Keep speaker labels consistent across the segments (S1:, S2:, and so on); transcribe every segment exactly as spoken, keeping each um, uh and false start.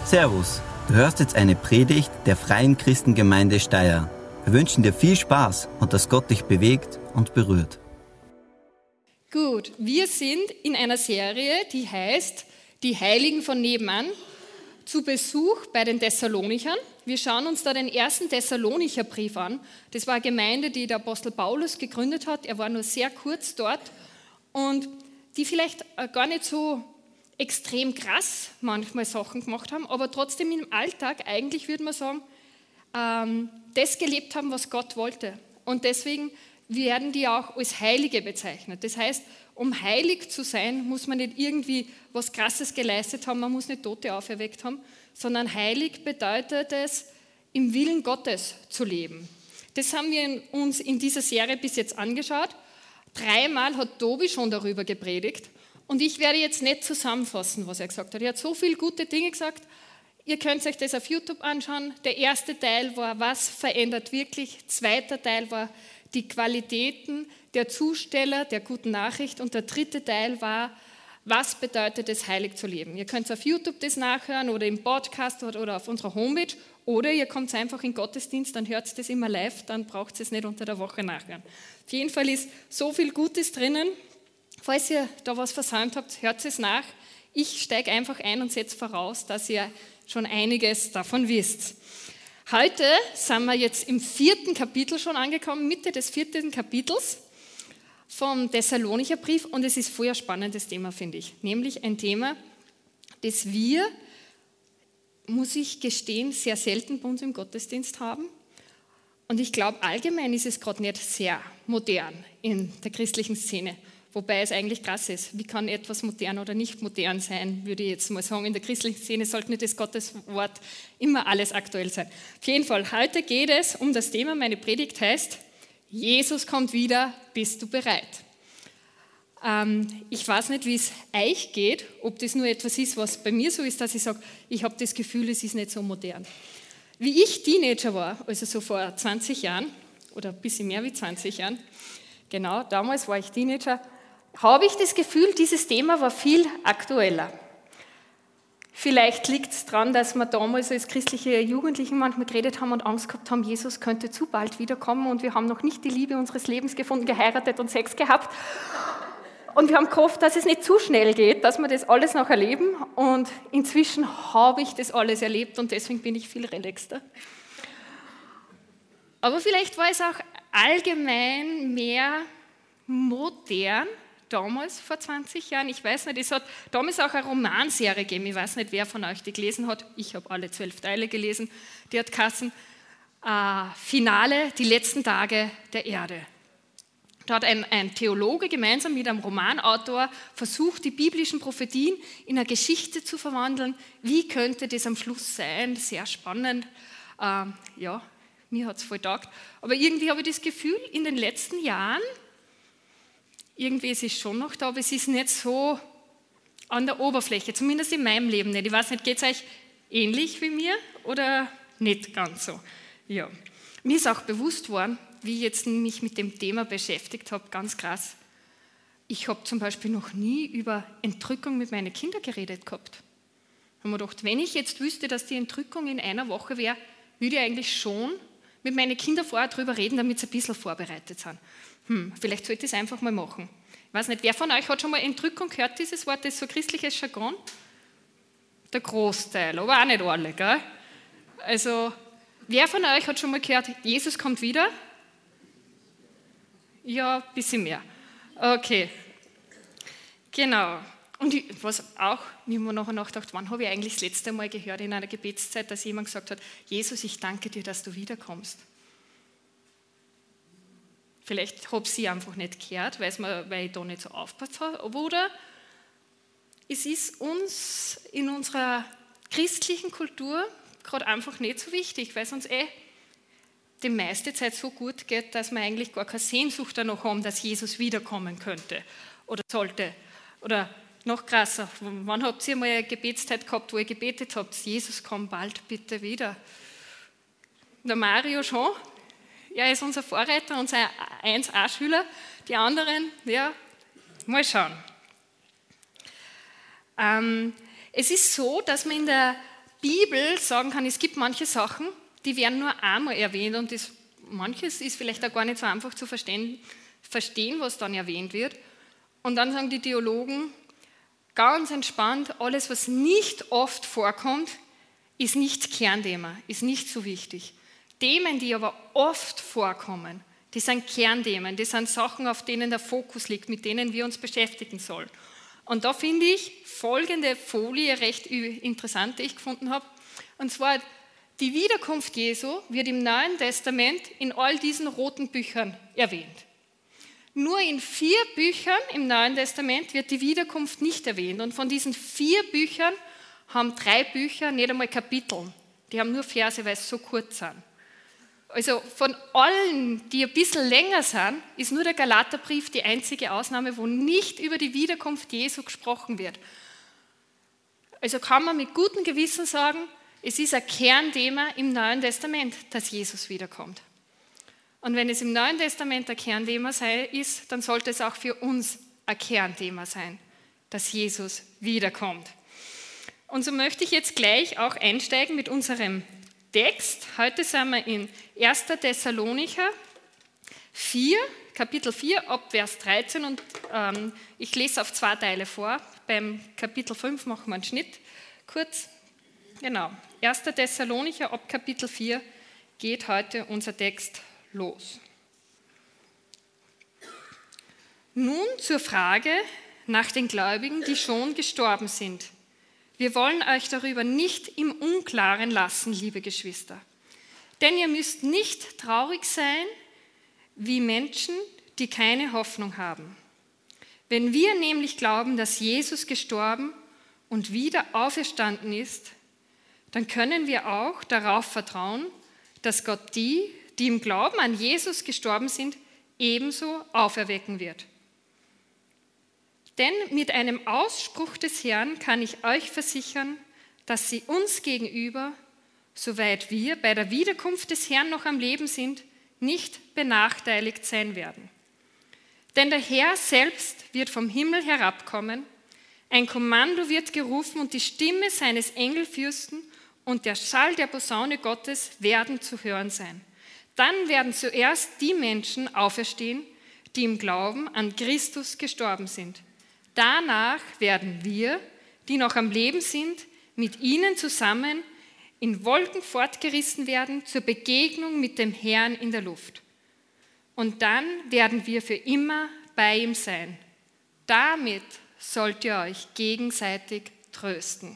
S1: Servus, du hörst jetzt eine Predigt der Freien Christengemeinde Steyr. Wir wünschen dir viel Spaß und dass Gott dich bewegt und berührt.
S2: Gut, wir sind in einer Serie, die heißt Die Heiligen von nebenan, zu Besuch bei den Thessalonichern. Wir schauen uns da den ersten Thessalonicher Brief an. Das war eine Gemeinde, die der Apostel Paulus gegründet hat. Er war nur sehr kurz dort und die vielleicht gar nicht so extrem krass manchmal Sachen gemacht haben, aber trotzdem im Alltag eigentlich, würde man sagen, ähm, das gelebt haben, was Gott wollte. Und deswegen werden die auch als Heilige bezeichnet. Das heißt, um heilig zu sein, muss man nicht irgendwie was Krasses geleistet haben, man muss nicht Tote auferweckt haben, sondern heilig bedeutet es, im Willen Gottes zu leben. Das haben wir uns in dieser Serie bis jetzt angeschaut. Dreimal hat Tobi schon darüber gepredigt und ich werde jetzt nicht zusammenfassen, was er gesagt hat. Er hat so viele gute Dinge gesagt. Ihr könnt euch das auf YouTube anschauen. Der erste Teil war, was verändert wirklich? Zweiter Teil war die Qualitäten der Zusteller der guten Nachricht. Und der dritte Teil war, was bedeutet es, heilig zu leben? Ihr könnt auf YouTube das nachhören oder im Podcast oder auf unserer Homepage. Oder ihr kommt einfach in den Gottesdienst, dann hört ihr das immer live, dann braucht ihr es nicht unter der Woche nachhören. Auf jeden Fall ist so viel Gutes drinnen. Falls ihr da was versäumt habt, hört es nach. Ich steige einfach ein und setze voraus, dass ihr schon einiges davon wisst. Heute sind wir jetzt im vierten Kapitel schon angekommen, Mitte des vierten Kapitels vom Thessalonicher Brief und es ist voll ein spannendes Thema, finde ich. Nämlich ein Thema, das wir, muss ich gestehen, sehr selten bei uns im Gottesdienst haben. Und ich glaube, allgemein ist es gerade nicht sehr modern in der christlichen Szene. Wobei es eigentlich krass ist. Wie kann etwas modern oder nicht modern sein, würde ich jetzt mal sagen. In der christlichen Szene sollte nicht das Gotteswort immer alles aktuell sein. Auf jeden Fall, heute geht es um das Thema, meine Predigt heißt, Jesus kommt wieder, bist du bereit? Ähm, ich weiß nicht, wie es euch geht, ob das nur etwas ist, was bei mir so ist, dass ich sage, ich habe das Gefühl, es ist nicht so modern. Wie ich Teenager war, also so vor zwanzig Jahren, oder ein bisschen mehr wie zwanzig Jahren, genau, damals war ich Teenager, habe ich das Gefühl, dieses Thema war viel aktueller. Vielleicht liegt es daran, dass wir damals als christliche Jugendlichen manchmal geredet haben und Angst gehabt haben, Jesus könnte zu bald wiederkommen und wir haben noch nicht die Liebe unseres Lebens gefunden, geheiratet und Sex gehabt. Und wir haben gehofft, dass es nicht zu schnell geht, dass wir das alles noch erleben. Und inzwischen habe ich das alles erlebt und deswegen bin ich viel relaxter. Aber vielleicht war es auch allgemein mehr modern, damals vor zwanzig Jahren, ich weiß nicht, es hat damals auch eine Romanserie gegeben, ich weiß nicht, wer von euch die gelesen hat, ich habe alle zwölf Teile gelesen, die hat geheißen, äh, Finale, die letzten Tage der Erde. Da hat ein, ein Theologe gemeinsam mit einem Romanautor versucht, die biblischen Prophetien in eine Geschichte zu verwandeln. Wie könnte das am Schluss sein? Sehr spannend. Äh, ja, mir hat es voll getaugt. Aber irgendwie habe ich das Gefühl, in den letzten Jahren, irgendwie ist es schon noch da, aber es ist nicht so an der Oberfläche, zumindest in meinem Leben nicht. Ich weiß nicht, geht es euch ähnlich wie mir oder nicht ganz so? Ja. Mir ist auch bewusst worden, wie ich jetzt mich mit dem Thema beschäftigt habe, ganz krass. Ich habe zum Beispiel noch nie über Entrückung mit meinen Kindern geredet gehabt. Da habe ich mir gedacht, wenn ich jetzt wüsste, dass die Entrückung in einer Woche wäre, würde ich eigentlich schon mit meinen Kindern vorher darüber reden, damit sie ein bisschen vorbereitet sind. Hm, vielleicht sollte ich es einfach mal machen. Ich weiß nicht, wer von euch hat schon mal Entrückung gehört, dieses Wort, das ist so christliches Jargon? Der Großteil, aber auch nicht alle, gell? Also, wer von euch hat schon mal gehört, Jesus kommt wieder? Ja, ein bisschen mehr. Okay, genau. Und ich, was auch, ich habe mir nachher nachgedacht, wann habe ich eigentlich das letzte Mal gehört in einer Gebetszeit, dass jemand gesagt hat, Jesus, ich danke dir, dass du wiederkommst. Vielleicht habe ich sie einfach nicht gehört, weil ich da nicht so aufgepasst habe. Oder es ist uns in unserer christlichen Kultur gerade einfach nicht so wichtig, weil es uns eh die meiste Zeit so gut geht, dass wir eigentlich gar keine Sehnsucht danach haben, dass Jesus wiederkommen könnte oder sollte. Oder noch krasser, wann habt ihr mal eine Gebetszeit gehabt, wo ihr gebetet habt, Jesus, komm bald bitte wieder? Der Mario schon. Er ist unser Vorreiter, unser eins A-Schüler. Die anderen, ja, mal schauen. Ähm, es ist so, dass man in der Bibel sagen kann, es gibt manche Sachen, die werden nur einmal erwähnt und das, manches ist vielleicht auch gar nicht so einfach zu verstehen, verstehen, was dann erwähnt wird. Und dann sagen die Theologen, ganz entspannt, alles, was nicht oft vorkommt, ist nicht Kernthema, ist nicht so wichtig. Themen, die aber oft vorkommen, die sind Kernthemen, die sind Sachen, auf denen der Fokus liegt, mit denen wir uns beschäftigen sollen. Und da finde ich folgende Folie recht interessant, die ich gefunden habe. Und zwar, die Wiederkunft Jesu wird im Neuen Testament in all diesen roten Büchern erwähnt. Nur in vier Büchern im Neuen Testament wird die Wiederkunft nicht erwähnt. Und von diesen vier Büchern haben drei Bücher nicht einmal Kapitel. Die haben nur Verse, weil sie so kurz sind. Also von allen, die ein bisschen länger sind, ist nur der Galaterbrief die einzige Ausnahme, wo nicht über die Wiederkunft Jesu gesprochen wird. Also kann man mit gutem Gewissen sagen, es ist ein Kernthema im Neuen Testament, dass Jesus wiederkommt. Und wenn es im Neuen Testament ein Kernthema ist, dann sollte es auch für uns ein Kernthema sein, dass Jesus wiederkommt. Und so möchte ich jetzt gleich auch einsteigen mit unserem Text. Heute sind wir in erster Thessalonicher vier, Kapitel vier, ab Vers dreizehn und ähm, ich lese auf zwei Teile vor. Beim Kapitel fünf machen wir einen Schnitt kurz. Genau, erster Thessalonicher ab Kapitel vier geht heute unser Text los. Nun zur Frage nach den Gläubigen, die schon gestorben sind. Wir wollen euch darüber nicht im Unklaren lassen, liebe Geschwister. Denn ihr müsst nicht traurig sein wie Menschen, die keine Hoffnung haben. Wenn wir nämlich glauben, dass Jesus gestorben und wieder auferstanden ist, dann können wir auch darauf vertrauen, dass Gott die, die im Glauben an Jesus gestorben sind, ebenso auferwecken wird. Denn mit einem Ausspruch des Herrn kann ich euch versichern, dass sie uns gegenüber, soweit wir bei der Wiederkunft des Herrn noch am Leben sind, nicht benachteiligt sein werden. Denn der Herr selbst wird vom Himmel herabkommen, ein Kommando wird gerufen und die Stimme seines Engelfürsten und der Schall der Posaune Gottes werden zu hören sein. Dann werden zuerst die Menschen auferstehen, die im Glauben an Christus gestorben sind. Danach werden wir, die noch am Leben sind, mit ihnen zusammen in Wolken fortgerissen werden zur Begegnung mit dem Herrn in der Luft. Und dann werden wir für immer bei ihm sein. Damit sollt ihr euch gegenseitig trösten.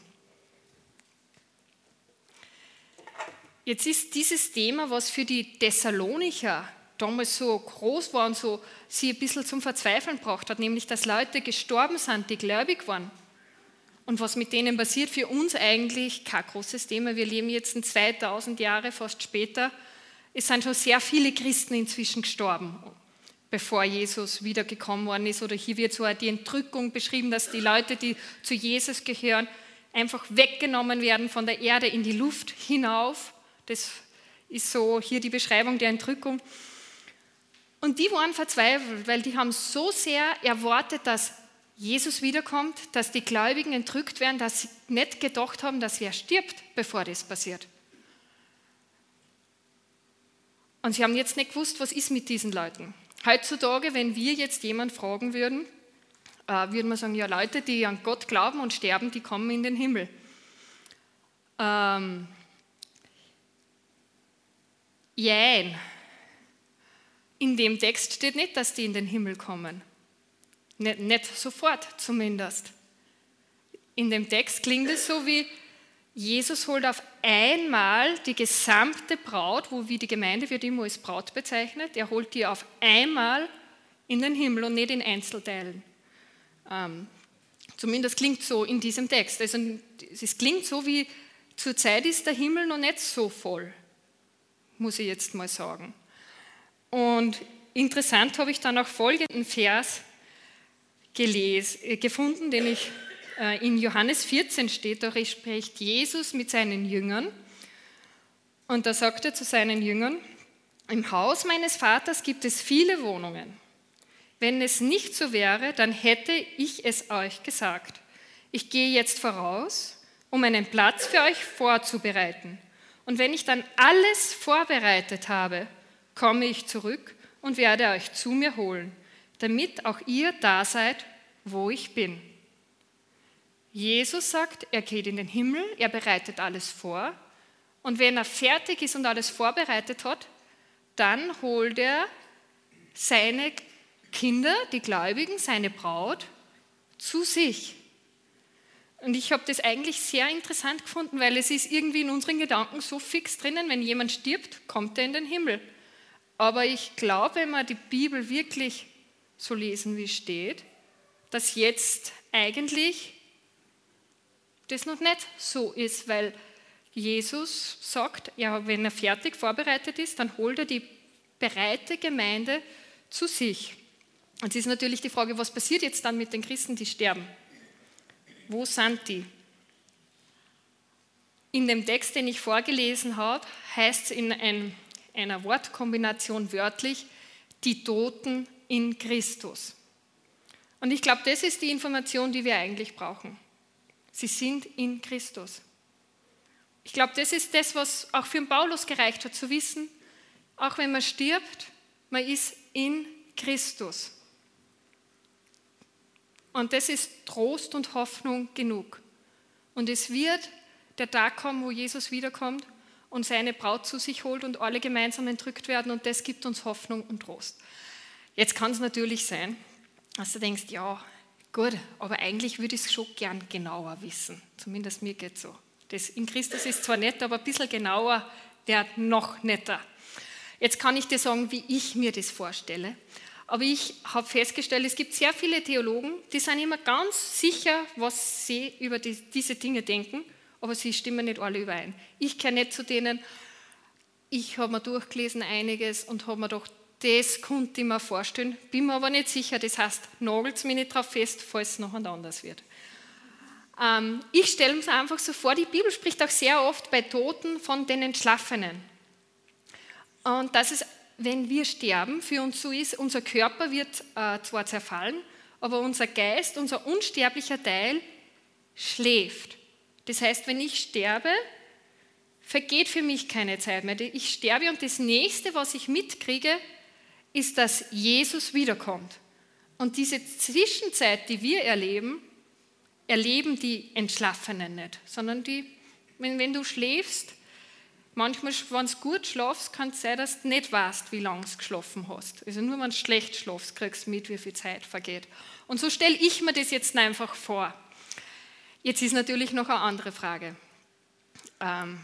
S2: Jetzt ist dieses Thema, was für die Thessalonicher damals so groß war und so sie ein bisschen zum Verzweifeln gebracht hat, nämlich dass Leute gestorben sind, die gläubig waren. Und was mit denen passiert, für uns eigentlich kein großes Thema. Wir leben jetzt in zweitausend Jahre, fast später. Es sind schon sehr viele Christen inzwischen gestorben, bevor Jesus wiedergekommen worden ist. Oder hier wird so die Entrückung beschrieben, dass die Leute, die zu Jesus gehören, einfach weggenommen werden von der Erde in die Luft hinauf. Das ist so hier die Beschreibung der Entrückung. Und die waren verzweifelt, weil die haben so sehr erwartet, dass Jesus wiederkommt, dass die Gläubigen entrückt werden, dass sie nicht gedacht haben, dass wer stirbt, bevor das passiert. Und sie haben jetzt nicht gewusst, was ist mit diesen Leuten. Heutzutage, wenn wir jetzt jemanden fragen würden, äh, würden wir sagen, ja, Leute, die an Gott glauben und sterben, die kommen in den Himmel. Ähm, Jein. In dem Text steht nicht, dass die in den Himmel kommen. Nicht, nicht sofort zumindest. In dem Text klingt es so wie, Jesus holt auf einmal die gesamte Braut, wo wie die Gemeinde wird immer als Braut bezeichnet, er holt die auf einmal in den Himmel und nicht in Einzelteilen. Ähm, zumindest klingt so in diesem Text. Also es klingt so wie, zurzeit ist der Himmel noch nicht so voll, muss ich jetzt mal sagen. Und interessant habe ich dann auch folgenden Vers gelesen, äh, gefunden, den ich äh, in Johannes vierzehn steht, da spricht Jesus mit seinen Jüngern und da sagt er zu seinen Jüngern, im Haus meines Vaters gibt es viele Wohnungen. Wenn es nicht so wäre, dann hätte ich es euch gesagt. Ich gehe jetzt voraus, um einen Platz für euch vorzubereiten. Und wenn ich dann alles vorbereitet habe, komme ich zurück und werde euch zu mir holen, damit auch ihr da seid, wo ich bin. Jesus sagt, er geht in den Himmel, er bereitet alles vor. Und wenn er fertig ist und alles vorbereitet hat, dann holt er seine Kinder, die Gläubigen, seine Braut, zu sich. Und ich habe das eigentlich sehr interessant gefunden, weil es ist irgendwie in unseren Gedanken so fix drinnen, wenn jemand stirbt, kommt er in den Himmel. Aber ich glaube, wenn wir die Bibel wirklich so lesen, wie es steht, dass jetzt eigentlich das noch nicht so ist, weil Jesus sagt, ja, wenn er fertig vorbereitet ist, dann holt er die bereite Gemeinde zu sich. Und es ist natürlich die Frage, was passiert jetzt dann mit den Christen, die sterben? Wo sind die? In dem Text, den ich vorgelesen habe, heißt es in ein, einer Wortkombination wörtlich, die Toten in Christus. Und ich glaube, das ist die Information, die wir eigentlich brauchen. Sie sind in Christus. Ich glaube, das ist das, was auch für den Paulus gereicht hat, zu wissen, auch wenn man stirbt, man ist in Christus. Und das ist Trost und Hoffnung genug. Und es wird der Tag kommen, wo Jesus wiederkommt und seine Braut zu sich holt und alle gemeinsam entrückt werden, und das gibt uns Hoffnung und Trost. Jetzt kann es natürlich sein, dass du denkst, ja, gut, aber eigentlich würde ich es schon gern genauer wissen. Zumindest mir geht es so. Das in Christus ist zwar nett, aber ein bisschen genauer wäre noch netter. Jetzt kann ich dir sagen, wie ich mir das vorstelle. Aber ich habe festgestellt, es gibt sehr viele Theologen, die sind immer ganz sicher, was sie über die, diese Dinge denken, aber sie stimmen nicht alle überein. Ich gehöre nicht zu denen, ich habe mir durchgelesen einiges und habe mir gedacht, das konnte ich mir vorstellen, bin mir aber nicht sicher, das heißt, nagelt es mich nicht drauf fest, falls es noch anders wird. Ähm, ich stelle mir einfach so vor, die Bibel spricht auch sehr oft bei Toten von den Entschlafenen. Und das ist, wenn wir sterben, für uns so ist, unser Körper wird äh, zwar zerfallen, aber unser Geist, unser unsterblicher Teil schläft. Das heißt, wenn ich sterbe, vergeht für mich keine Zeit mehr. Ich sterbe und das Nächste, was ich mitkriege, ist, dass Jesus wiederkommt. Und diese Zwischenzeit, die wir erleben, erleben die Entschlafenen nicht, sondern die, wenn, wenn du schläfst, manchmal, wenn du gut schlafst, kann es sein, dass du nicht weißt, wie lange du geschlafen hast. Also nur wenn du schlecht schlafst, kriegst du mit, wie viel Zeit vergeht. Und so stelle ich mir das jetzt einfach vor. Jetzt ist natürlich noch eine andere Frage. Ähm,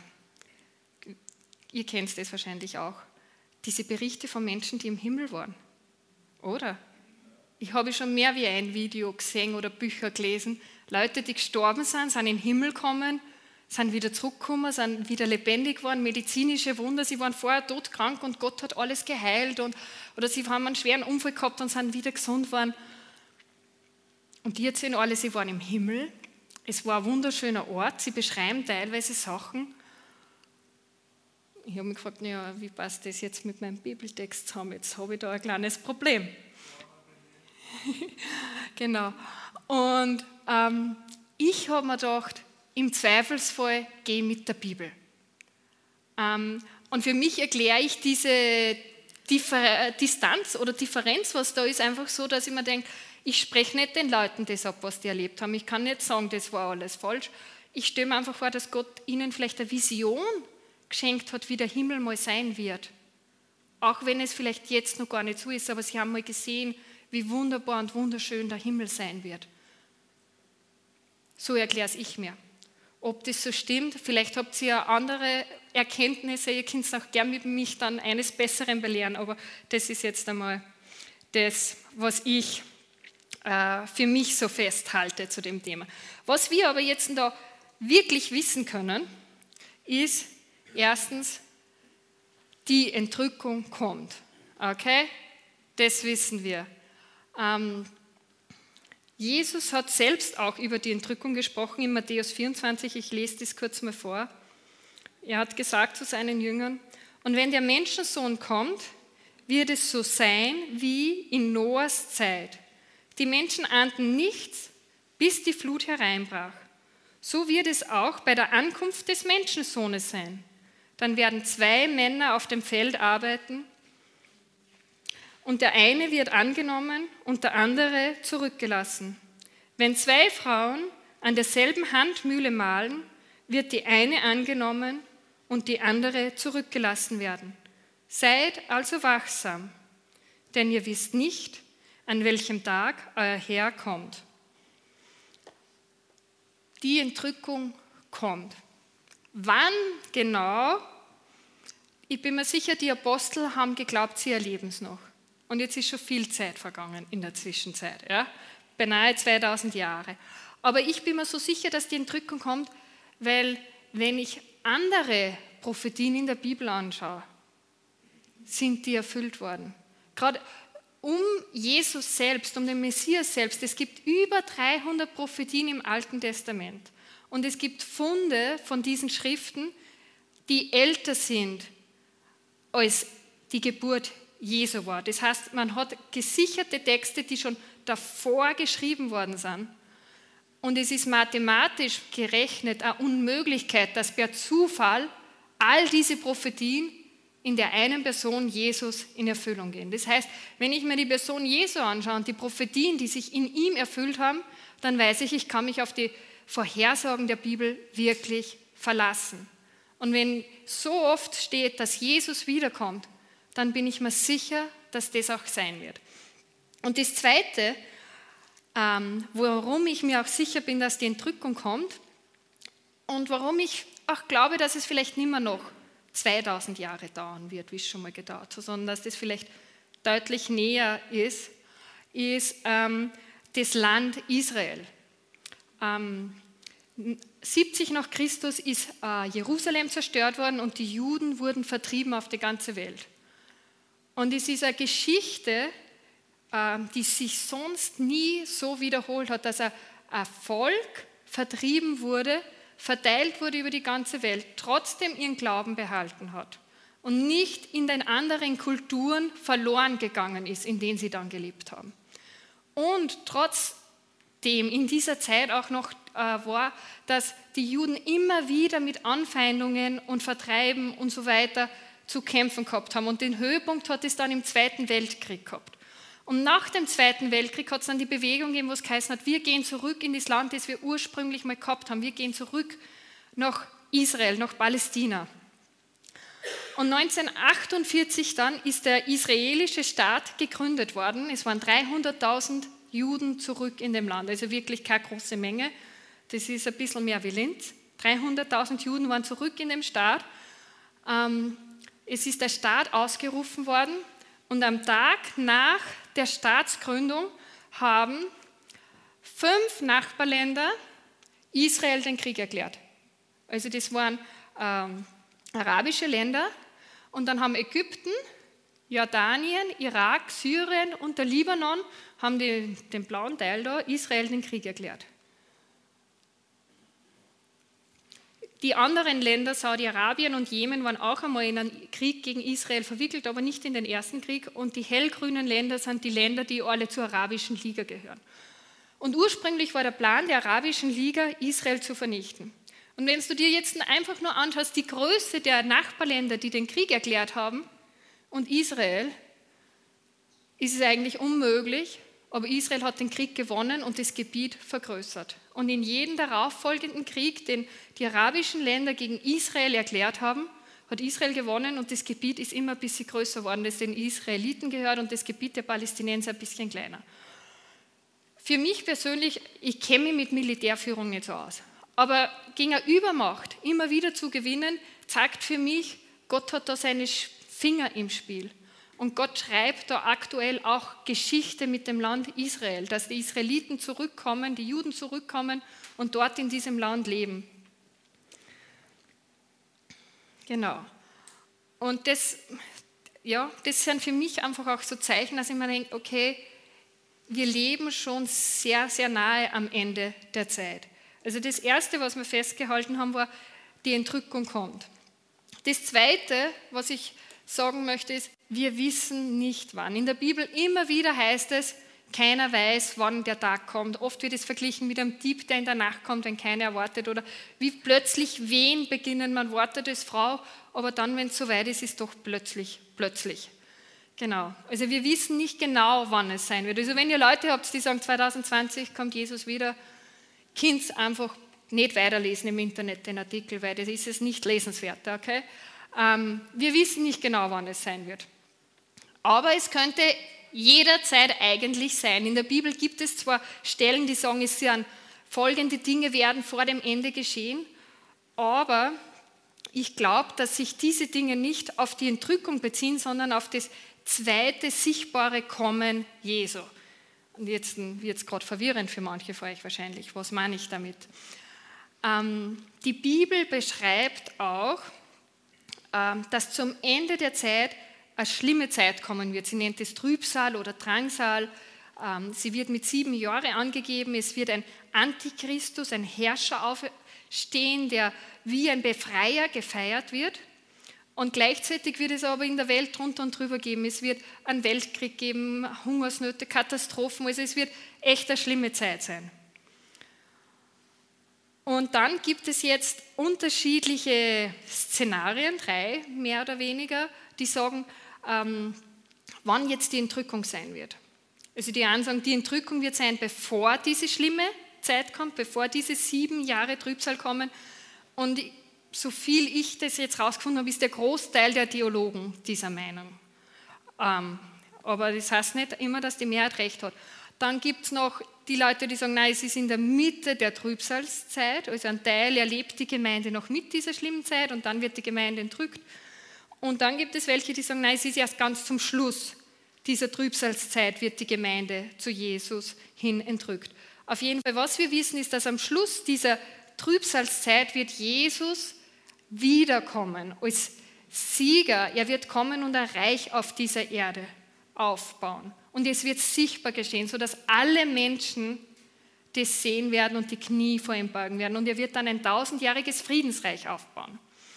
S2: ihr kennt das wahrscheinlich auch. Diese Berichte von Menschen, die im Himmel waren. Oder? Ich habe schon mehr wie ein Video gesehen oder Bücher gelesen. Leute, die gestorben sind, sind in den Himmel gekommen, sind wieder zurückgekommen, sind wieder lebendig geworden, medizinische Wunder. Sie waren vorher todkrank und Gott hat alles geheilt. Und, oder sie haben einen schweren Unfall gehabt und sind wieder gesund geworden. Und die erzählen alle, sie waren im Himmel. Es war ein wunderschöner Ort. Sie beschreiben teilweise Sachen. Ich habe mich gefragt, ja, wie passt das jetzt mit meinem Bibeltext zusammen? Jetzt habe ich da ein kleines Problem. Genau. Und ähm, ich habe mir gedacht, im Zweifelsfall gehe ich mit der Bibel. Ähm, und für mich erkläre ich diese Differ- Distanz oder Differenz, was da ist, einfach so, dass ich mir denke, ich spreche nicht den Leuten das ab, was die erlebt haben. Ich kann nicht sagen, das war alles falsch. Ich stelle mir einfach vor, dass Gott ihnen vielleicht eine Vision geschenkt hat, wie der Himmel mal sein wird. Auch wenn es vielleicht jetzt noch gar nicht so ist, aber sie haben mal gesehen, wie wunderbar und wunderschön der Himmel sein wird. So erkläre es ich mir. Ob das so stimmt, vielleicht habt ihr andere Erkenntnisse, ihr könnt auch gern mit mich dann eines Besseren belehren, aber das ist jetzt einmal das, was ich äh, für mich so festhalte zu dem Thema. Was wir aber jetzt da wirklich wissen können, ist erstens, die Entrückung kommt. Okay? Das wissen wir. Ähm, Jesus hat selbst auch über die Entrückung gesprochen in Matthäus vierundzwanzig. Ich lese das kurz mal vor. Er hat gesagt zu seinen Jüngern, und wenn der Menschensohn kommt, wird es so sein wie in Noahs Zeit. Die Menschen ahnten nichts, bis die Flut hereinbrach. So wird es auch bei der Ankunft des Menschensohnes sein. Dann werden zwei Männer auf dem Feld arbeiten und der eine wird angenommen und der andere zurückgelassen. Wenn zwei Frauen an derselben Handmühle mahlen, wird die eine angenommen und die andere zurückgelassen werden. Seid also wachsam, denn ihr wisst nicht, an welchem Tag euer Herr kommt. Die Entrückung kommt. Wann genau? Ich bin mir sicher, die Apostel haben geglaubt, sie erleben es noch. Und jetzt ist schon viel Zeit vergangen in der Zwischenzeit, ja? Beinahe zweitausend Jahre. Aber ich bin mir so sicher, dass die Entrückung kommt, weil wenn ich andere Prophetien in der Bibel anschaue, sind die erfüllt worden. Gerade um Jesus selbst, um den Messias selbst. Es gibt über dreihundert Prophetien im Alten Testament. Und es gibt Funde von diesen Schriften, die älter sind, als die Geburt Jesu war. Das heißt, man hat gesicherte Texte, die schon davor geschrieben worden sind. Und es ist mathematisch gerechnet eine Unmöglichkeit, dass per Zufall all diese Prophetien in der einen Person Jesus in Erfüllung gehen. Das heißt, wenn ich mir die Person Jesu anschaue und die Prophetien, die sich in ihm erfüllt haben, dann weiß ich, ich kann mich auf die Vorhersagen der Bibel wirklich verlassen. Und wenn so oft steht, dass Jesus wiederkommt, dann bin ich mir sicher, dass das auch sein wird. Und das Zweite, ähm, warum ich mir auch sicher bin, dass die Entrückung kommt und warum ich auch glaube, dass es vielleicht nicht mehr noch zweitausend Jahre dauern wird, wie es schon mal gedauert hat, sondern dass das vielleicht deutlich näher ist, ist ähm, das Land Israel. Ähm, siebzig nach Christus ist äh, Jerusalem zerstört worden und die Juden wurden vertrieben auf die ganze Welt. Und es ist eine Geschichte, äh, die sich sonst nie so wiederholt hat, dass ein Volk vertrieben wurde, verteilt wurde über die ganze Welt, trotzdem ihren Glauben behalten hat und nicht in den anderen Kulturen verloren gegangen ist, in denen sie dann gelebt haben. Und trotzdem in dieser Zeit auch noch äh, war, dass die Juden immer wieder mit Anfeindungen und Vertreiben und so weiter zu kämpfen gehabt haben. Und den Höhepunkt hat es dann im Zweiten Weltkrieg gehabt. Und nach dem Zweiten Weltkrieg hat es dann die Bewegung gegeben, wo es geheißen hat, wir gehen zurück in das Land, das wir ursprünglich mal gehabt haben. Wir gehen zurück nach Israel, nach Palästina. Und neunzehnhundertachtundvierzig dann ist der israelische Staat gegründet worden. Es waren dreihunderttausend Juden zurück in dem Land, also wirklich keine große Menge. Das ist ein bisschen mehr wie Linz. dreihunderttausend Juden waren zurück in dem Staat. Es ist der Staat ausgerufen worden und am Tag nach der Staatsgründung haben fünf Nachbarländer Israel den Krieg erklärt. Also das waren ähm, arabische Länder und dann haben Ägypten, Jordanien, Irak, Syrien und der Libanon haben die, den blauen Teil da Israel den Krieg erklärt. Die anderen Länder, Saudi-Arabien und Jemen, waren auch einmal in einen Krieg gegen Israel verwickelt, aber nicht in den ersten Krieg. Und die hellgrünen Länder sind die Länder, die alle zur Arabischen Liga gehören. Und ursprünglich war der Plan der Arabischen Liga, Israel zu vernichten. Und wenn du dir jetzt einfach nur anschaust, die Größe der Nachbarländer, die den Krieg erklärt haben, und Israel, ist es eigentlich unmöglich, aber Israel hat den Krieg gewonnen und das Gebiet vergrößert. Und in jedem darauffolgenden Krieg, den die arabischen Länder gegen Israel erklärt haben, hat Israel gewonnen und das Gebiet ist immer ein bisschen größer geworden, das den Israeliten gehört und das Gebiet der Palästinenser ein bisschen kleiner. Für mich persönlich, ich kenne mich mit Militärführung nicht so aus, aber gegen eine Übermacht immer wieder zu gewinnen, zeigt für mich, Gott hat da seine Finger im Spiel. Und Gott schreibt da aktuell auch Geschichte mit dem Land Israel, dass die Israeliten zurückkommen, die Juden zurückkommen und dort in diesem Land leben. Genau. Und das, ja, das sind für mich einfach auch so Zeichen, dass ich mir denke, okay, wir leben schon sehr, sehr nahe am Ende der Zeit. Also das Erste, was wir festgehalten haben, war, die Entrückung kommt. Das Zweite, was ich sagen möchte, ist, wir wissen nicht wann. In der Bibel immer wieder heißt es, Keiner weiß, wann der Tag kommt. Oft wird es verglichen mit einem Dieb, der in der Nacht kommt, wenn keiner erwartet. Oder wie plötzlich wehen beginnen. Man wartet als Frau, aber dann, wenn es soweit ist, ist es doch plötzlich, plötzlich. Genau. Also wir wissen nicht genau, wann es sein wird. Also wenn ihr Leute habt, die sagen, zwanzig zwanzig kommt Jesus wieder, könnt ihr einfach nicht weiterlesen im Internet, den Artikel, weil das ist es nicht lesenswert. Okay? Ähm, wir wissen nicht genau, wann es sein wird. Aber es könnte jederzeit eigentlich sein. In der Bibel gibt es zwar Stellen, die sagen, es werden folgende Dinge werden vor dem Ende geschehen, aber ich glaube, dass sich diese Dinge nicht auf die Entrückung beziehen, sondern auf das zweite sichtbare Kommen Jesu. Und jetzt wird es gerade verwirrend für manche von euch wahrscheinlich. Was meine ich damit? Ähm, die Bibel beschreibt auch, ähm, dass zum Ende der Zeit eine schlimme Zeit kommen wird. Sie nennt es Trübsal oder Drangsal. Ähm, sie wird mit sieben Jahren angegeben. Es wird ein Antichristus, ein Herrscher aufstehen, der wie ein Befreier gefeiert wird. Und gleichzeitig wird es aber in der Welt drunter und drüber geben. Es wird einen Weltkrieg geben, Hungersnöte, Katastrophen. Also es wird echt eine schlimme Zeit sein. Und dann gibt es jetzt unterschiedliche Szenarien, drei mehr oder weniger, die sagen, ähm, wann jetzt die Entrückung sein wird. Also die einen sagen, die Entrückung wird sein, bevor diese schlimme Zeit kommt, bevor diese sieben Jahre Trübsal kommen. Und so viel ich das jetzt rausgefunden habe, ist der Großteil der Theologen dieser Meinung. Ähm, aber das heißt nicht immer, dass die Mehrheit recht hat. Dann gibt es noch die Leute, die sagen, nein, es ist in der Mitte der Trübsalzeit, also ein Teil erlebt die Gemeinde noch mit dieser schlimmen Zeit und dann wird die Gemeinde entrückt. Und dann gibt es welche, die sagen, nein, es ist erst ganz zum Schluss dieser Trübsalzeit wird die Gemeinde zu Jesus hin entrückt. Auf jeden Fall, was wir wissen, ist, dass am Schluss dieser Trübsalzeit wird Jesus wiederkommen als Sieger. Er wird kommen und ein Reich auf dieser Erde aufbauen. Und es wird sichtbar geschehen, sodass alle Menschen das sehen werden und die Knie vor ihm beugen werden. Und er wird dann ein tausendjähriges Friedensreich aufbauen.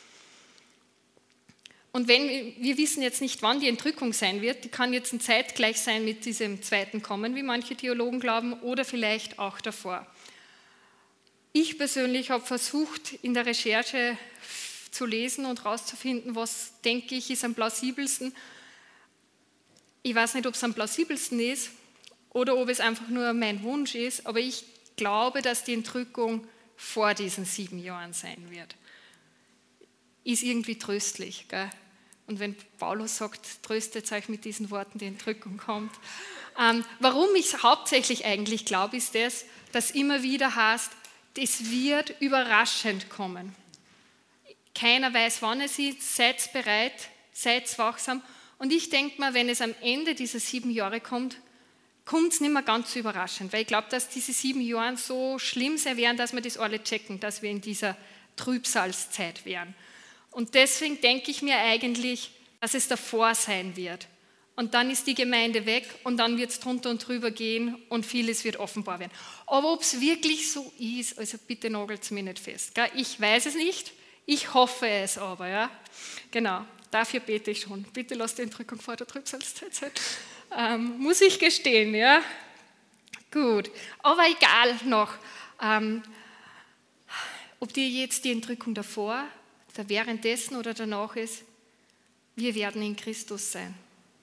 S2: Und wenn, wir wissen jetzt nicht, wann die Entrückung sein wird, die kann jetzt zeitgleich sein mit diesem zweiten Kommen, wie manche Theologen glauben, oder vielleicht auch davor. Ich persönlich habe versucht, in der Recherche zu lesen und herauszufinden, was, denke ich, ist am plausibelsten. Ich weiß nicht, ob es am plausibelsten ist oder ob es einfach nur mein Wunsch ist, aber ich glaube, dass die Entrückung vor diesen sieben Jahren sein wird. Ist irgendwie tröstlich, gell? Und wenn Paulus sagt, tröstet euch mit diesen Worten, die Entrückung kommt. Ähm, warum ich hauptsächlich eigentlich glaube, ist das, dass immer wieder heißt, es wird überraschend kommen. Keiner weiß, wann es ist, seid bereit, seid wachsam. Und ich denke mal, wenn es am Ende dieser sieben Jahre kommt, kommt es nicht mehr ganz so überraschend, weil ich glaube, dass diese sieben Jahre so schlimm sein werden, dass wir das alle checken, dass wir in dieser Trübsalzeit wären. Und deswegen denke ich mir eigentlich, dass es davor sein wird. Und dann ist die Gemeinde weg und dann wird es drunter und drüber gehen und vieles wird offenbar werden. Aber ob es wirklich so ist, also bitte nagelt es mir nicht fest. Gell? Ich weiß es nicht, ich hoffe es aber. Ja? Genau, dafür bete ich schon. Bitte lasst die Entrückung vor der Trübsalzeit sein. Ähm, muss ich gestehen, ja? Gut, aber egal noch, ähm, ob dir jetzt die Entrückung davor, da währenddessen oder danach ist, wir werden in Christus sein.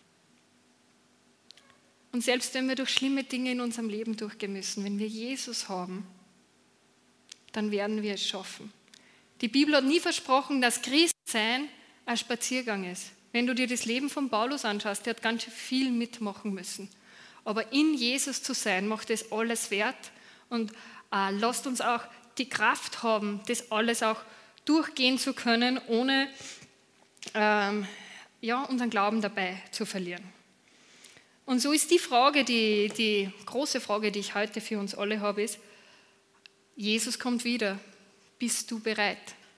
S2: Und selbst wenn wir durch schlimme Dinge in unserem Leben durchgehen müssen, wenn wir Jesus haben, dann werden wir es schaffen. Die Bibel hat nie versprochen, dass Christsein ein Spaziergang ist. Wenn du dir das Leben von Paulus anschaust, der hat ganz viel mitmachen müssen. Aber in Jesus zu sein, macht es alles wert und äh, lasst uns auch die Kraft haben, das alles auch durchgehen zu können, ohne ähm, ja, unseren Glauben dabei zu verlieren. Und so ist die Frage, die, die große Frage, die ich heute für uns alle habe, ist, Jesus kommt wieder. Bist du bereit?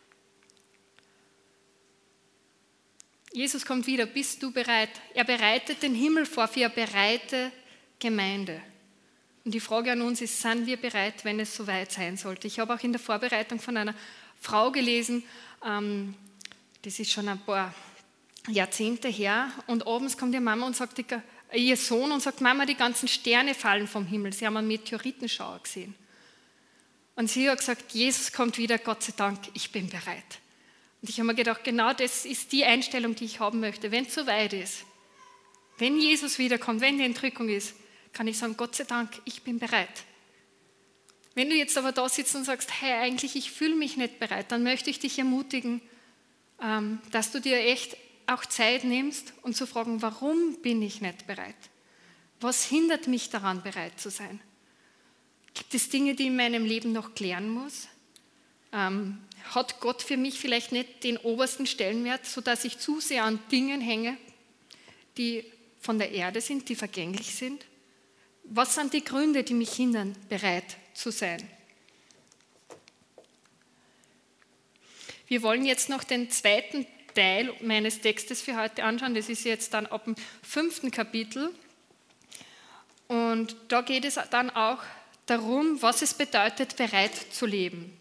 S2: Jesus kommt wieder. Bist du bereit? Er bereitet den Himmel vor für eine bereite Gemeinde. Und die Frage an uns ist, sind wir bereit, wenn es soweit sein sollte? Ich habe auch in der Vorbereitung von einer Frau gelesen, ähm, das ist schon ein paar Jahrzehnte her, und abends kommt ihre Mama und sagt, ihr Sohn und sagt, Mama, die ganzen Sterne fallen vom Himmel. Sie haben einen Meteoritenschauer gesehen. Und sie hat gesagt, Jesus kommt wieder, Gott sei Dank, ich bin bereit. Und ich habe mir gedacht, genau das ist die Einstellung, die ich haben möchte. Wenn es soweit ist, wenn Jesus wiederkommt, wenn die Entrückung ist, kann ich sagen, Gott sei Dank, ich bin bereit. Wenn du jetzt aber da sitzt und sagst, hey, eigentlich, ich fühle mich nicht bereit, dann möchte ich dich ermutigen, dass du dir echt auch Zeit nimmst und zu fragen, warum bin ich nicht bereit? Was hindert mich daran, bereit zu sein? Gibt es Dinge, die ich in meinem Leben noch klären muss? Ähm, hat Gott für mich vielleicht nicht den obersten Stellenwert, sodass ich zu sehr an Dingen hänge, die von der Erde sind, die vergänglich sind? Was sind die Gründe, die mich hindern, bereit zu sein? Wir wollen jetzt noch den zweiten Teil meines Textes für heute anschauen. Das ist jetzt dann ab dem fünften Kapitel. Und da geht es dann auch darum, was es bedeutet, bereit zu leben.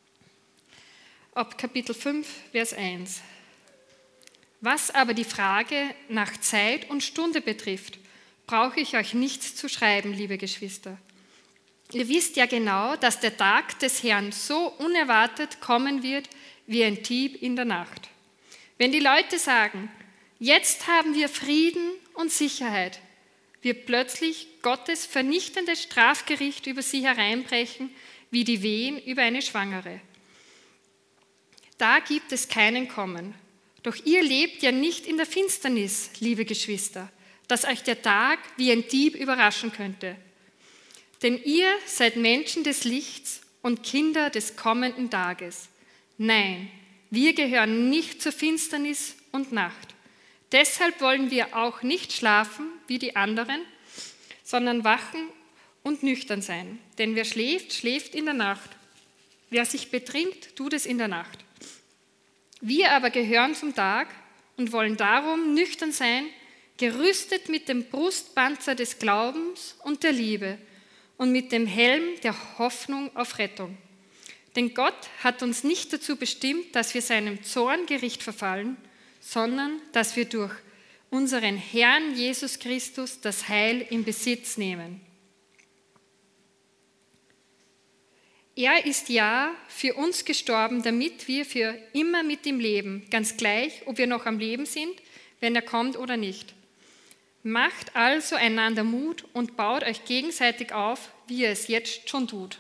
S2: Ab Kapitel fünf, Vers eins. Was aber die Frage nach Zeit und Stunde betrifft, brauche ich euch nichts zu schreiben, liebe Geschwister. Ihr wisst ja genau, dass der Tag des Herrn so unerwartet kommen wird, wie ein Dieb in der Nacht. Wenn die Leute sagen, jetzt haben wir Frieden und Sicherheit, wird plötzlich Gottes vernichtendes Strafgericht über sie hereinbrechen, wie die Wehen über eine Schwangere. Da gibt es keinen Kommen. Doch ihr lebt ja nicht in der Finsternis, liebe Geschwister, dass euch der Tag wie ein Dieb überraschen könnte. Denn ihr seid Menschen des Lichts und Kinder des kommenden Tages. Nein, wir gehören nicht zur Finsternis und Nacht. Deshalb wollen wir auch nicht schlafen wie die anderen, sondern wachen und nüchtern sein. Denn wer schläft, schläft in der Nacht. Wer sich betrinkt, tut es in der Nacht. Wir aber gehören zum Tag und wollen darum nüchtern sein, gerüstet mit dem Brustpanzer des Glaubens und der Liebe und mit dem Helm der Hoffnung auf Rettung. Denn Gott hat uns nicht dazu bestimmt, dass wir seinem Zorngericht verfallen, sondern dass wir durch unseren Herrn Jesus Christus das Heil in Besitz nehmen. Er ist ja für uns gestorben, damit wir für immer mit ihm leben, ganz gleich, ob wir noch am Leben sind, wenn er kommt oder nicht. Macht also einander Mut und baut euch gegenseitig auf, wie ihr es jetzt schon tut.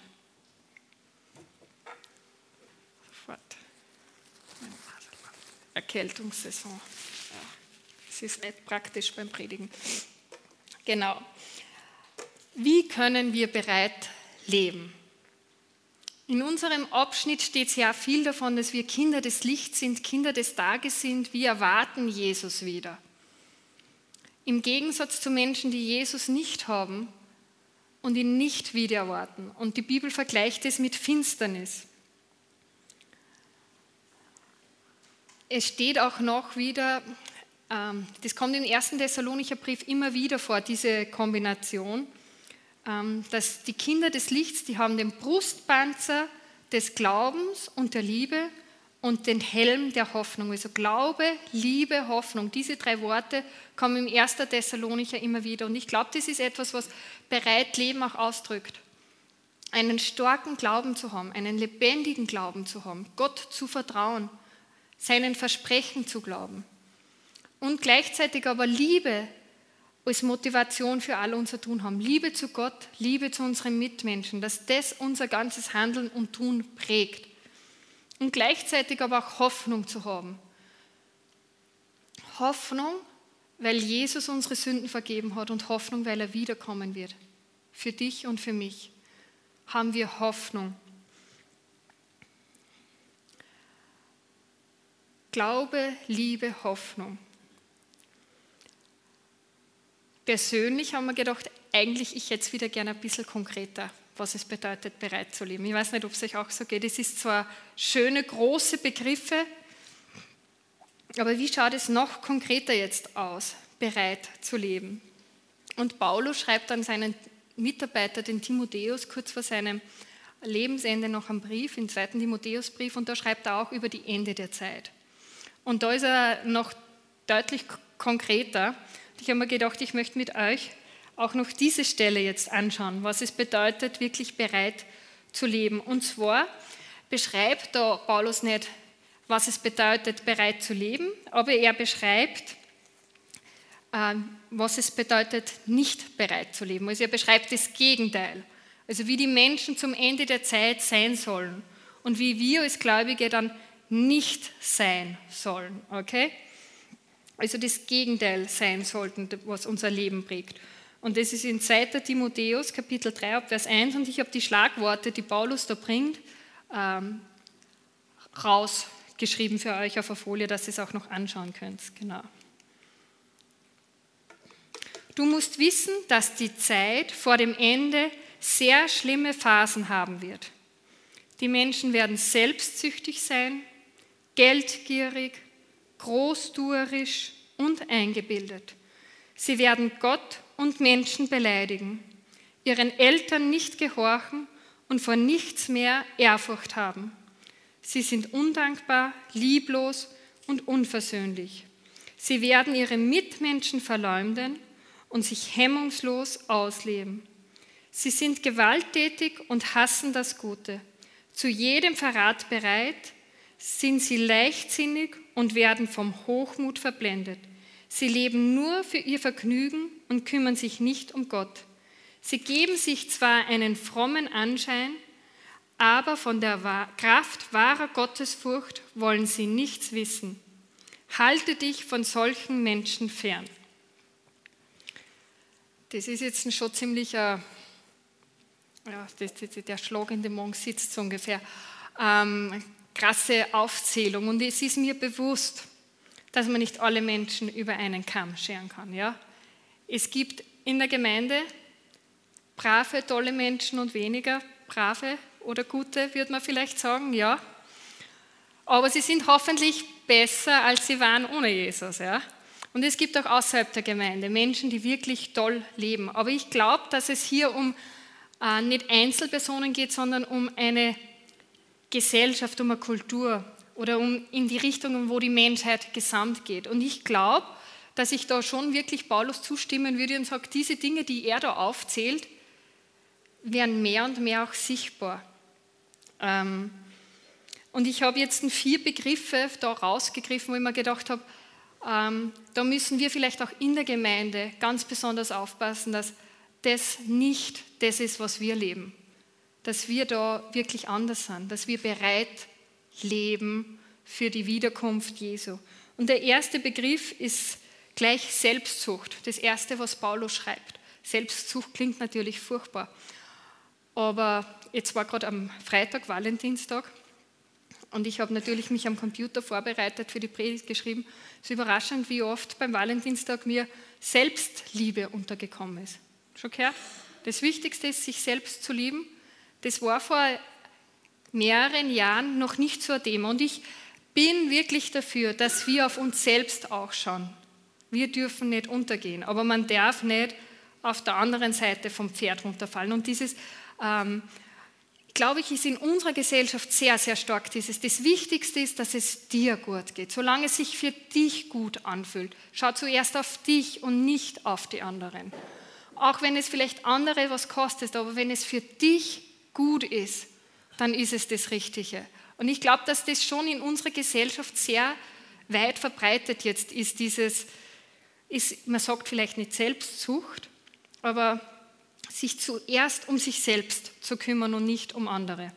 S2: Erkältungssaison. Es ist nicht praktisch beim Predigen. Genau. Wie können wir bereit leben? In unserem Abschnitt steht sehr viel davon, dass wir Kinder des Lichts sind, Kinder des Tages sind. Wir erwarten Jesus wieder. Im Gegensatz zu Menschen, die Jesus nicht haben und ihn nicht wieder erwarten. Und die Bibel vergleicht es mit Finsternis. Es steht auch noch wieder, ähm, das kommt im ersten Thessalonicher Brief immer wieder vor, diese Kombination, ähm, dass die Kinder des Lichts, die haben den Brustpanzer des Glaubens und der Liebe und den Helm der Hoffnung. Also Glaube, Liebe, Hoffnung. Diese drei Worte kommen im ersten Thessalonicher immer wieder. Und ich glaube, das ist etwas, was bereit Leben auch ausdrückt. Einen starken Glauben zu haben, einen lebendigen Glauben zu haben, Gott zu vertrauen, seinen Versprechen zu glauben und gleichzeitig aber Liebe als Motivation für all unser Tun haben. Liebe zu Gott, Liebe zu unseren Mitmenschen, dass das unser ganzes Handeln und Tun prägt. Und gleichzeitig aber auch Hoffnung zu haben. Hoffnung, weil Jesus unsere Sünden vergeben hat und Hoffnung, weil er wiederkommen wird. Für dich und für mich haben wir Hoffnung. Glaube, Liebe, Hoffnung. Persönlich haben wir gedacht, eigentlich ich hätte es wieder gerne ein bisschen konkreter, was es bedeutet, bereit zu leben. Ich weiß nicht, ob es euch auch so geht. Es ist zwar schöne, große Begriffe, aber wie schaut es noch konkreter jetzt aus, bereit zu leben? Und Paulus schreibt an seinen Mitarbeiter, den Timotheus, kurz vor seinem Lebensende noch einen Brief, im zweiten Timotheusbrief, und da schreibt er auch über die Ende der Zeit. Und da ist er noch deutlich konkreter. Ich habe mir gedacht, ich möchte mit euch auch noch diese Stelle jetzt anschauen, was es bedeutet, wirklich bereit zu leben. Und zwar beschreibt da Paulus nicht, was es bedeutet, bereit zu leben, aber er beschreibt, was es bedeutet, nicht bereit zu leben. Also er beschreibt das Gegenteil. Also wie die Menschen zum Ende der Zeit sein sollen und wie wir als Gläubige dann nicht sein sollen. Okay? Also das Gegenteil sein sollten, was unser Leben prägt. Und das ist in zweiter Timotheus, Kapitel drei, Vers eins. Und ich habe die Schlagworte, die Paulus da bringt, ähm, rausgeschrieben für euch auf der Folie, dass ihr es auch noch anschauen könnt. Genau. Du musst wissen, dass die Zeit vor dem Ende sehr schlimme Phasen haben wird. Die Menschen werden selbstsüchtig sein, geldgierig, großtuerisch und eingebildet. Sie werden Gott und Menschen beleidigen, ihren Eltern nicht gehorchen und vor nichts mehr Ehrfurcht haben. Sie sind undankbar, lieblos und unversöhnlich. Sie werden ihre Mitmenschen verleumden und sich hemmungslos ausleben. Sie sind gewalttätig und hassen das Gute. Zu jedem Verrat bereit, sind sie leichtsinnig und werden vom Hochmut verblendet. Sie leben nur für ihr Vergnügen und kümmern sich nicht um Gott. Sie geben sich zwar einen frommen Anschein, aber von der Kraft wahrer Gottesfurcht wollen sie nichts wissen. Halte dich von solchen Menschen fern. Das ist jetzt schon ziemlich, äh, ja, das, das, der Schlag in den Magen sitzt so ungefähr, ähm, krasse Aufzählung. Und es ist mir bewusst, dass man nicht alle Menschen über einen Kamm scheren kann. Ja? Es gibt in der Gemeinde brave, tolle Menschen und weniger brave oder gute, würde man vielleicht sagen, ja. Aber sie sind hoffentlich besser, als sie waren ohne Jesus. Ja? Und es gibt auch außerhalb der Gemeinde Menschen, die wirklich toll leben. Aber ich glaube, dass es hier um äh, nicht Einzelpersonen geht, sondern um eine Gesellschaft, um eine Kultur oder um in die Richtung, wo die Menschheit gesamt geht. Und ich glaube, dass ich da schon wirklich Paulus zustimmen würde und sage, diese Dinge, die er da aufzählt, werden mehr und mehr auch sichtbar. Ähm, und ich habe jetzt vier Begriffe da rausgegriffen, wo ich mir gedacht habe, ähm, da müssen wir vielleicht auch in der Gemeinde ganz besonders aufpassen, dass das nicht das ist, was wir leben. Dass wir da wirklich anders sind, dass wir bereit leben für die Wiederkunft Jesu. Und der erste Begriff ist gleich Selbstsucht, das erste, was Paulus schreibt. Selbstsucht klingt natürlich furchtbar, aber jetzt war gerade am Freitag, Valentinstag, und ich habe natürlich mich am Computer vorbereitet, für die Predigt geschrieben. Es ist überraschend, wie oft beim Valentinstag mir Selbstliebe untergekommen ist. Schon gehört? Das Wichtigste ist, sich selbst zu lieben. Das war vor mehreren Jahren noch nicht so ein Thema. Und ich bin wirklich dafür, dass wir auf uns selbst auch schauen. Wir dürfen nicht untergehen, aber man darf nicht auf der anderen Seite vom Pferd runterfallen. Und dieses, ähm, glaube ich, ist in unserer Gesellschaft sehr, sehr stark. Dieses, das Wichtigste ist, dass es dir gut geht. Solange es sich für dich gut anfühlt, schau zuerst auf dich und nicht auf die anderen. Auch wenn es vielleicht andere was kostet, aber wenn es für dich gut ist, dann ist es das Richtige. Und ich glaube, dass das schon in unserer Gesellschaft sehr weit verbreitet jetzt ist, dieses, ist, man sagt vielleicht nicht Selbstsucht, aber sich zuerst um sich selbst zu kümmern und nicht um andere.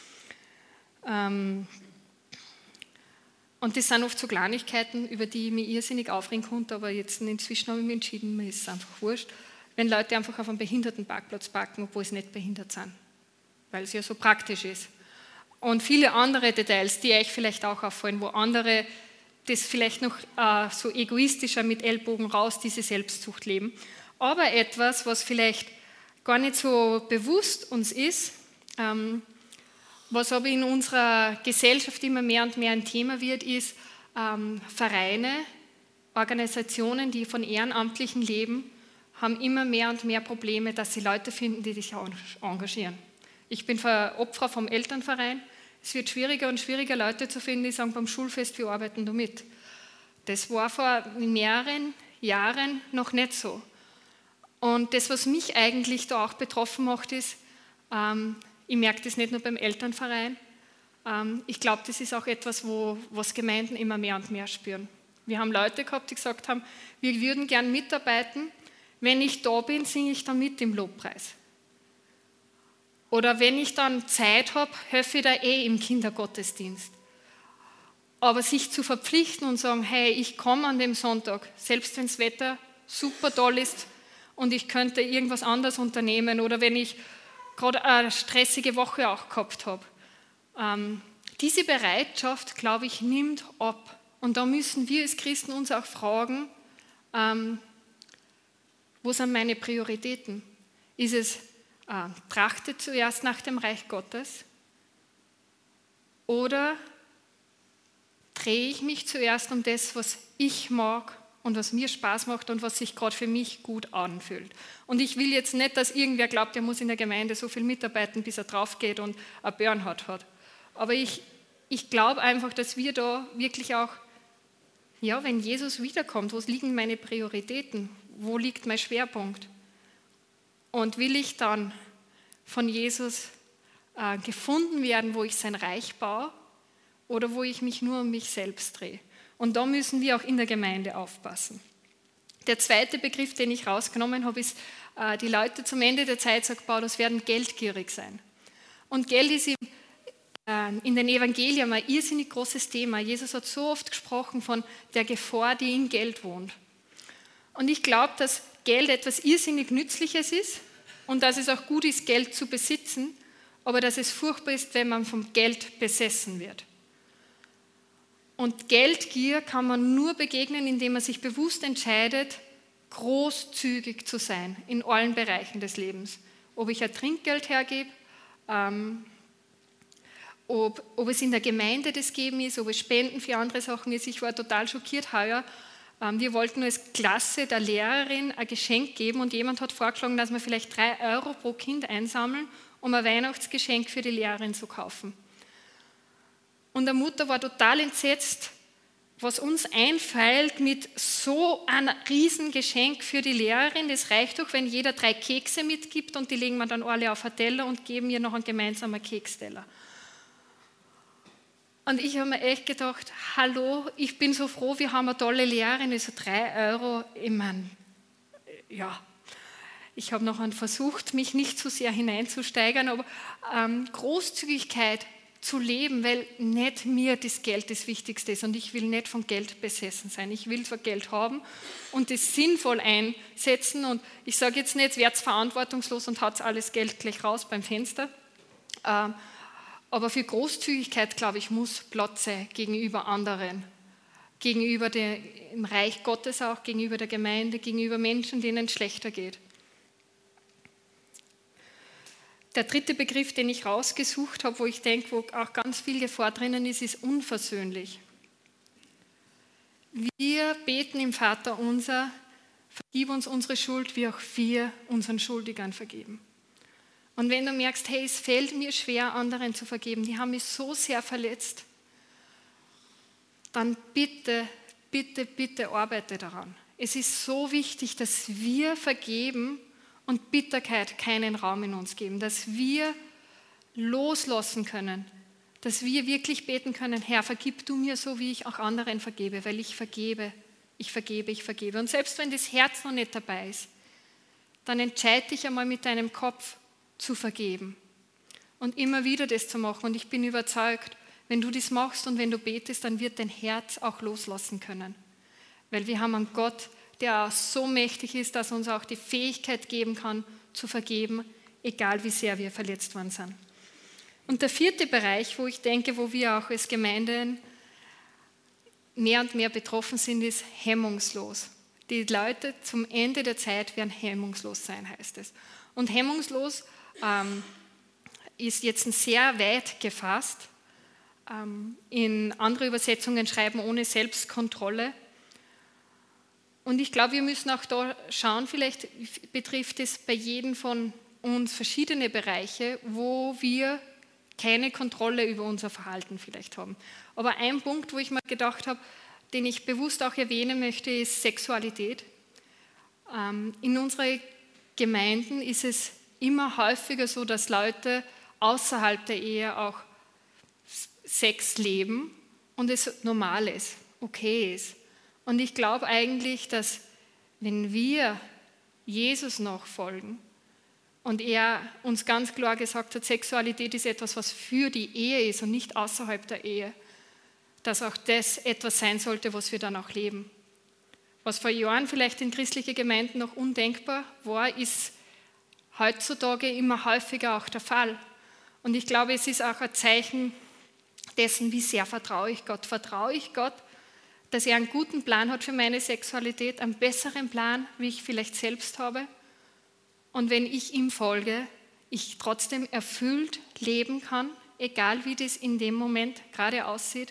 S2: Ähm, und das sind oft so Kleinigkeiten, über die ich mich irrsinnig aufregen konnte, aber jetzt inzwischen habe ich mich entschieden, mir ist es einfach wurscht, wenn Leute einfach auf einem Behindertenparkplatz parken, obwohl sie nicht behindert sind, weil es ja so praktisch ist. Und viele andere Details, die euch vielleicht auch auffallen, wo andere das vielleicht noch äh, so egoistischer mit Ellbogen raus, diese Selbstsucht leben. Aber etwas, was vielleicht gar nicht so bewusst uns ist, ähm, was aber in unserer Gesellschaft immer mehr und mehr ein Thema wird, ist ähm, Vereine, Organisationen, die von Ehrenamtlichen leben, haben immer mehr und mehr Probleme, dass sie Leute finden, die sich engagieren. Ich bin Opfer vom Elternverein. Es wird schwieriger und schwieriger, Leute zu finden, die sagen, beim Schulfest, wir arbeiten da mit. Das war vor mehreren Jahren noch nicht so. Und das, was mich eigentlich da auch betroffen macht, ist, ähm, ich merke das nicht nur beim Elternverein, ähm, ich glaube, das ist auch etwas, wo was Gemeinden immer mehr und mehr spüren. Wir haben Leute gehabt, die gesagt haben, wir würden gern mitarbeiten, wenn ich da bin, singe ich dann mit im Lobpreis. Oder wenn ich dann Zeit habe, helfe ich da eh im Kindergottesdienst. Aber sich zu verpflichten und sagen, hey, ich komme an dem Sonntag, selbst wenn das Wetter super toll ist und ich könnte irgendwas anderes unternehmen oder wenn ich gerade eine stressige Woche auch gehabt habe. Ähm, diese Bereitschaft, glaube ich, nimmt ab. Und da müssen wir als Christen uns auch fragen, ähm, wo sind meine Prioritäten? Ist es Äh, trachte zuerst nach dem Reich Gottes oder drehe ich mich zuerst um das, was ich mag und was mir Spaß macht und was sich gerade für mich gut anfühlt. Und ich will jetzt nicht, dass irgendwer glaubt, er muss in der Gemeinde so viel mitarbeiten, bis er drauf geht und ein Burnout hat. Aber ich, ich glaube einfach, dass wir da wirklich auch, ja, wenn Jesus wiederkommt, wo liegen meine Prioritäten? Wo liegt mein Schwerpunkt? Und will ich dann von Jesus äh, gefunden werden, wo ich sein Reich baue oder wo ich mich nur um mich selbst drehe? Und da müssen wir auch in der Gemeinde aufpassen. Der zweite Begriff, den ich rausgenommen habe, ist, äh, die Leute zum Ende der Zeit, sagt Paulus, werden geldgierig sein. Und Geld ist im, äh, in den Evangelien ein irrsinnig großes Thema. Jesus hat so oft gesprochen von der Gefahr, die in Geld wohnt. Und ich glaube, dass Geld etwas irrsinnig Nützliches ist und dass es auch gut ist, Geld zu besitzen, aber dass es furchtbar ist, wenn man vom Geld besessen wird. Und Geldgier kann man nur begegnen, indem man sich bewusst entscheidet, großzügig zu sein in allen Bereichen des Lebens. Ob ich ein Trinkgeld hergebe, ähm, ob, ob es in der Gemeinde das Geben ist, ob es Spenden für andere Sachen ist. Ich war total schockiert heuer. Wir wollten als Klasse der Lehrerin ein Geschenk geben und jemand hat vorgeschlagen, dass wir vielleicht drei Euro pro Kind einsammeln, um ein Weihnachtsgeschenk für die Lehrerin zu kaufen. Und der Mutter war total entsetzt, was uns einfällt mit so einem Riesengeschenk für die Lehrerin. Das reicht doch, wenn jeder drei Kekse mitgibt und die legen wir dann alle auf einen Teller und geben ihr noch einen gemeinsamen Keksteller. Und ich habe mir echt gedacht, hallo, ich bin so froh, wir haben eine tolle Lehrerin, also drei Euro, ich meine, ja, ich habe noch versucht, mich nicht zu sehr hineinzusteigern, aber ähm, Großzügigkeit zu leben, weil nicht mir das Geld das Wichtigste ist und ich will nicht von Geld besessen sein. Ich will zwar Geld haben und das sinnvoll einsetzen und ich sage jetzt nicht, werdet verantwortungslos und haut alles Geld gleich raus beim Fenster, ähm, aber für Großzügigkeit, glaube ich, muss Platz sein gegenüber anderen, gegenüber dem Reich Gottes auch, gegenüber der Gemeinde, gegenüber Menschen, denen es schlechter geht. Der dritte Begriff, den ich rausgesucht habe, wo ich denke, wo auch ganz viel Gefahr drinnen ist, ist unversöhnlich. Wir beten im Vater unser, vergib uns unsere Schuld, wie auch wir unseren Schuldigern vergeben. Und wenn du merkst, hey, es fällt mir schwer, anderen zu vergeben, die haben mich so sehr verletzt, dann bitte, bitte, bitte arbeite daran. Es ist so wichtig, dass wir vergeben und Bitterkeit keinen Raum in uns geben, dass wir loslassen können, dass wir wirklich beten können, Herr, vergib du mir so, wie ich auch anderen vergebe, weil ich vergebe, ich vergebe, ich vergebe. Und selbst wenn das Herz noch nicht dabei ist, dann entscheide dich einmal mit deinem Kopf zu vergeben und immer wieder das zu machen. Und ich bin überzeugt, wenn du das machst und wenn du betest, dann wird dein Herz auch loslassen können, weil wir haben einen Gott, der auch so mächtig ist, dass er uns auch die Fähigkeit geben kann, zu vergeben, egal wie sehr wir verletzt worden sind. Und der vierte Bereich, wo ich denke, wo wir auch als Gemeinden mehr und mehr betroffen sind, ist hemmungslos. Die Leute zum Ende der Zeit werden hemmungslos sein, heißt es. Und hemmungslos ähm, ist jetzt sehr weit gefasst. Ähm, in andere Übersetzungen schreiben ohne Selbstkontrolle. Und ich glaube, wir müssen auch da schauen, vielleicht betrifft es bei jedem von uns verschiedene Bereiche, wo wir keine Kontrolle über unser Verhalten vielleicht haben. Aber ein Punkt, wo ich mir gedacht habe, den ich bewusst auch erwähnen möchte, ist Sexualität. Ähm, in unseren Gemeinden ist es immer häufiger so, dass Leute außerhalb der Ehe auch Sex leben und es normal ist, okay ist. Und ich glaube eigentlich, dass wenn wir Jesus nachfolgen und er uns ganz klar gesagt hat, Sexualität ist etwas, was für die Ehe ist und nicht außerhalb der Ehe, dass auch das etwas sein sollte, was wir dann auch leben. Was vor Jahren vielleicht in christlichen Gemeinden noch undenkbar war, ist heutzutage immer häufiger auch der Fall. Und ich glaube, es ist auch ein Zeichen dessen, wie sehr vertraue ich Gott. Vertraue ich Gott, dass er einen guten Plan hat für meine Sexualität, einen besseren Plan, wie ich vielleicht selbst habe. Und wenn ich ihm folge, ich trotzdem erfüllt leben kann, egal wie das in dem Moment gerade aussieht.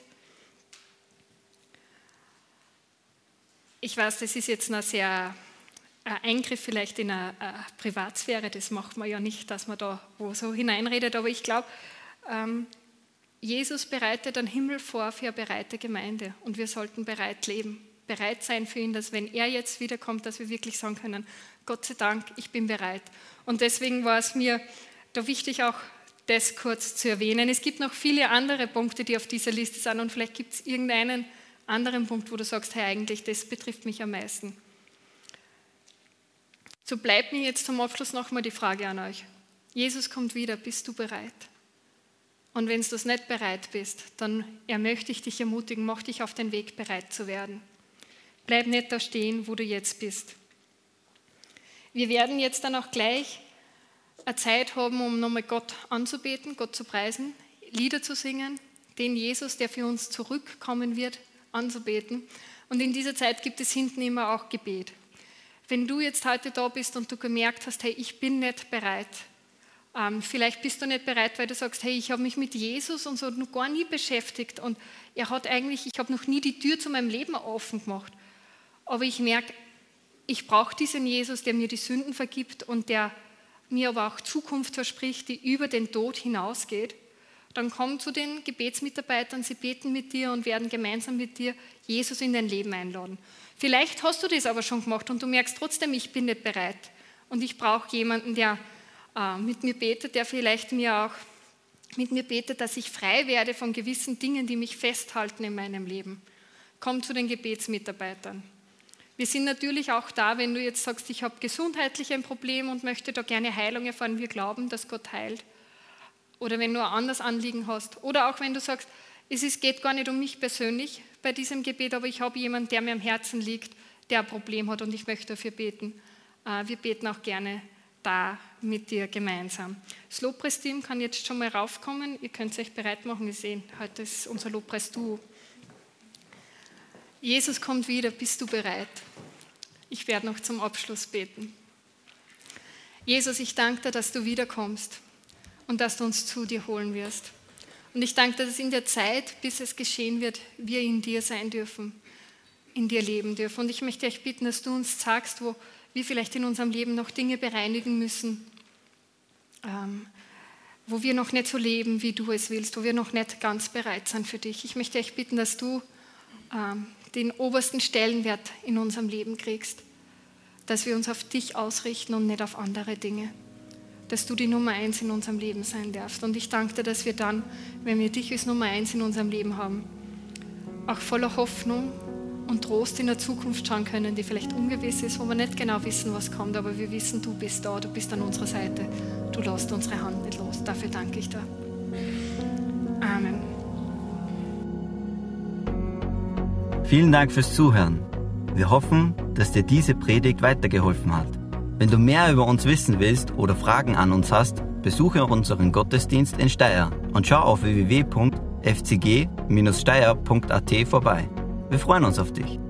S2: Ich weiß, das ist jetzt noch sehr ein Eingriff vielleicht in eine, eine Privatsphäre, das macht man ja nicht, dass man da wo so hineinredet, aber ich glaube, ähm, Jesus bereitet einen Himmel vor für eine bereite Gemeinde und wir sollten bereit leben, bereit sein für ihn, dass wenn er jetzt wiederkommt, dass wir wirklich sagen können, Gott sei Dank, ich bin bereit. Und deswegen war es mir da wichtig, auch das kurz zu erwähnen. Es gibt noch viele andere Punkte, die auf dieser Liste sind und vielleicht gibt es irgendeinen anderen Punkt, wo du sagst, hey, eigentlich, das betrifft mich am meisten. So bleibt mir jetzt zum Abschluss nochmal die Frage an euch. Jesus kommt wieder, bist du bereit? Und wenn du nicht bereit bist, dann möchte ich dich ermutigen, mach dich auf den Weg, bereit zu werden. Bleib nicht da stehen, wo du jetzt bist. Wir werden jetzt dann auch gleich eine Zeit haben, um nochmal Gott anzubeten, Gott zu preisen, Lieder zu singen, den Jesus, der für uns zurückkommen wird, anzubeten. Und in dieser Zeit gibt es hinten immer auch Gebet. Wenn du jetzt heute da bist und du gemerkt hast, hey, ich bin nicht bereit, ähm, vielleicht bist du nicht bereit, weil du sagst, hey, ich habe mich mit Jesus und so noch gar nie beschäftigt und er hat eigentlich, ich habe noch nie die Tür zu meinem Leben offen gemacht, aber ich merke, ich brauche diesen Jesus, der mir die Sünden vergibt und der mir aber auch Zukunft verspricht, die über den Tod hinausgeht. Dann komm zu den Gebetsmitarbeitern, sie beten mit dir und werden gemeinsam mit dir Jesus in dein Leben einladen. Vielleicht hast du das aber schon gemacht und du merkst trotzdem, ich bin nicht bereit und ich brauche jemanden, der äh, mit mir betet, der vielleicht mir auch mit mir betet, dass ich frei werde von gewissen Dingen, die mich festhalten in meinem Leben. Komm zu den Gebetsmitarbeitern. Wir sind natürlich auch da, wenn du jetzt sagst, ich habe gesundheitlich ein Problem und möchte da gerne Heilung erfahren. Wir glauben, dass Gott heilt. Oder wenn du ein anderes Anliegen hast. Oder auch wenn du sagst, es ist, geht gar nicht um mich persönlich bei diesem Gebet, aber ich habe jemanden, der mir am Herzen liegt, der ein Problem hat und ich möchte dafür beten. Wir beten auch gerne da mit dir gemeinsam. Das Lobpreisteam kann jetzt schon mal raufkommen. Ihr könnt euch bereit machen. Wir sehen, heute ist unser Lobpreis-Duo. Jesus kommt wieder, bist du bereit? Ich werde noch zum Abschluss beten. Jesus, ich danke dir, dass du wiederkommst und dass du uns zu dir holen wirst. Und ich danke dir, dass in der Zeit, bis es geschehen wird, wir in dir sein dürfen, in dir leben dürfen. Und ich möchte euch bitten, dass du uns sagst, wo wir vielleicht in unserem Leben noch Dinge bereinigen müssen, ähm, wo wir noch nicht so leben, wie du es willst, wo wir noch nicht ganz bereit sind für dich. Ich möchte euch bitten, dass du ähm, den obersten Stellenwert in unserem Leben kriegst, dass wir uns auf dich ausrichten und nicht auf andere Dinge, dass du die Nummer eins in unserem Leben sein darfst. Und ich danke dir, dass wir dann, wenn wir dich als Nummer eins in unserem Leben haben, auch voller Hoffnung und Trost in der Zukunft schauen können, die vielleicht ungewiss ist, wo wir nicht genau wissen, was kommt, aber wir wissen, du bist da, du bist an unserer Seite, du lässt unsere Hand nicht los. Dafür danke ich dir. Amen.
S1: Vielen Dank fürs Zuhören. Wir hoffen, dass dir diese Predigt weitergeholfen hat. Wenn du mehr über uns wissen willst oder Fragen an uns hast, besuche unseren Gottesdienst in Steyr und schau auf w w w punkt f c g Bindestrich steyr punkt a t vorbei. Wir freuen uns auf dich.